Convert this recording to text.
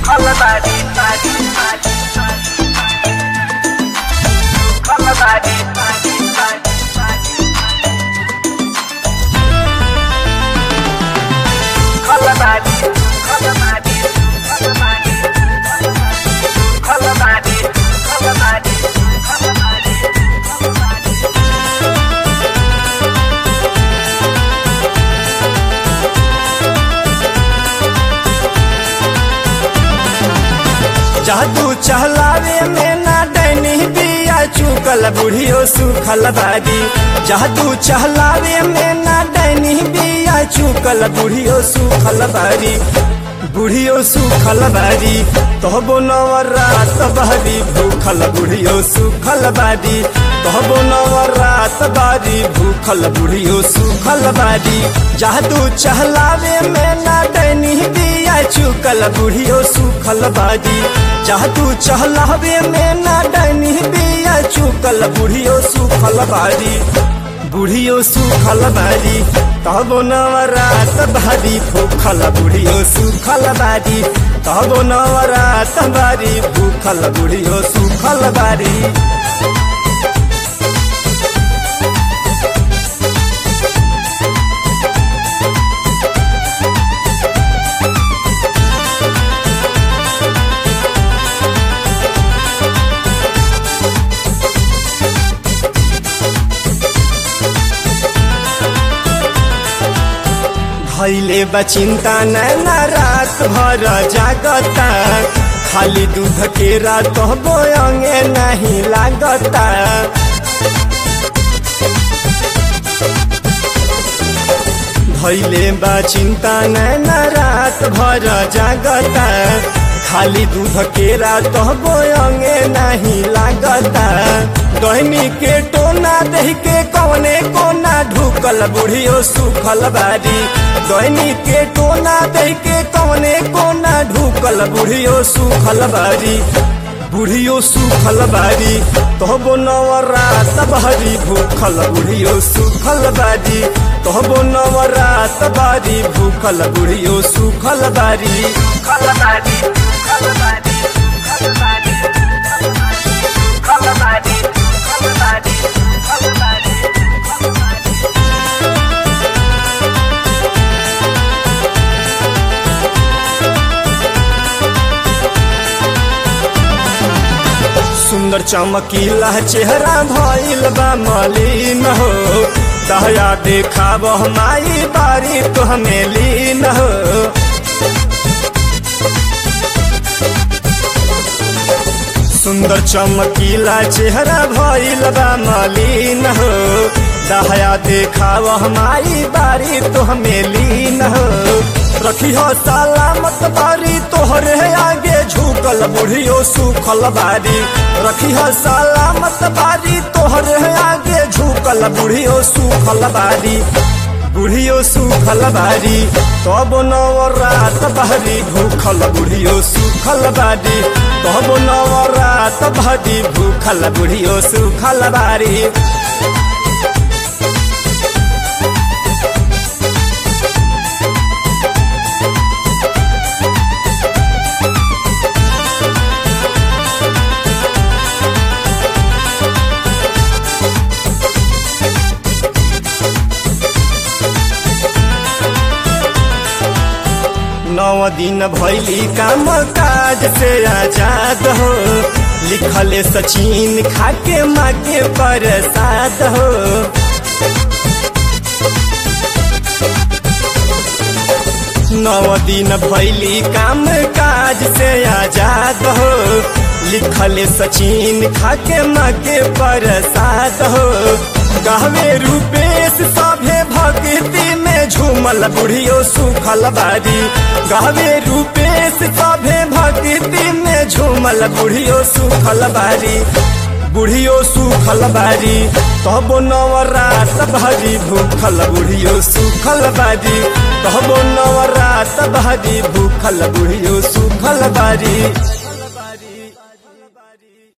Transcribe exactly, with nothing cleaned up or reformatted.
Color body, body, body, color body, body, body, color body, color body, color body, color body, color body, color body. जादू चहलावे में ना डैनी बिया चुकल बुढ़ियो सुखल बारी। जादू चहलावे में ना डैनी बिया चुकल बुढ़ियो सुखल बारी। बुढ़ियो सुखल बारी तहबो नवरात बारी भूखल बुढ़ियो सुखल बारी। तहबो नवरात बारी भूखल बुढ़ियो सुखल बारी। जादू चहलावे में ना डैनी बिया चुकल बुढ़ियो सुखल बारी। जादू चहलावे में ना डैनी बिया चुकल बुढ़ियो सुखल बारी। बुढ़ियो सुखल बारी तहबो नवरात बारी भूखल बुढ़ियो सुखल बारी। तहबो नवरात बारी भूखल बुढ़ियो सुखल बारी। भैले बचिंता नैना रात भर जागता। खाली दूध के रात बोयंगे नहीं लागता। भैले बचिंता नैना रात भर जागता। खाली दूध के रात बोयंगे नहीं लागता। दहनी के टोना दह के कौने कोना ढुकल बुढ़ियो सुखल बारी। दहनी के टोना दह के कौने कोना ढुकल बुढ़ियो सुखल बारी। बुढ़ियो सुखल बारी तहबो नवरात बारी भूखल बुढ़ियो सुखल बारी। तहबो नवरात बारी भूखल बुढ़ियो सुखल बारी। Color body, color body, color body, color body, color body, color body, color body. सुंदर चमकीला चेहरा भइल बा मलिन हो। दया देखाब माई बारी तो हमें लीन हो। सुंदर चमकीला चेहरा भइल बा मलिन हो। दया देखाब माई बारी तो हमें लीन हो। रखी हो सलामत बारी तोहरे आगे झुकल बुढ़ियो सुखल बारी। रखी हो सलामत बारी तोहरे आगे झुकल बुढ़ियो सुखल बारी। बुढ़ियो सुखल बारी तब नवरात बारी भूखल बुढ़ियो सुखल बारी। तब नवरात बारी भूखल बुढ़ियो सुखल बारी। नौ दिन भैली काम काज से आजाद हो। लिखले सचिन खाके माँ के प्रसाद हो। नौ दिन भैली काम काज से आजाद हो। लिखले सचिन खाके माँ के प्रसाद हो। गावे रूपेश सभे भक्ति में झूमल बुढ़ियो सुखल बारी। गावे रूपेश सभे भक्ति में झूमल बुढ़ियो सुखल बारी। बुढ़ियो सुखल बारी तब नवरात बारी भूखल बुढ़ियो सुखल बारी। तब नवरात बारी भूखल बुढ़ियो सुखल बारी।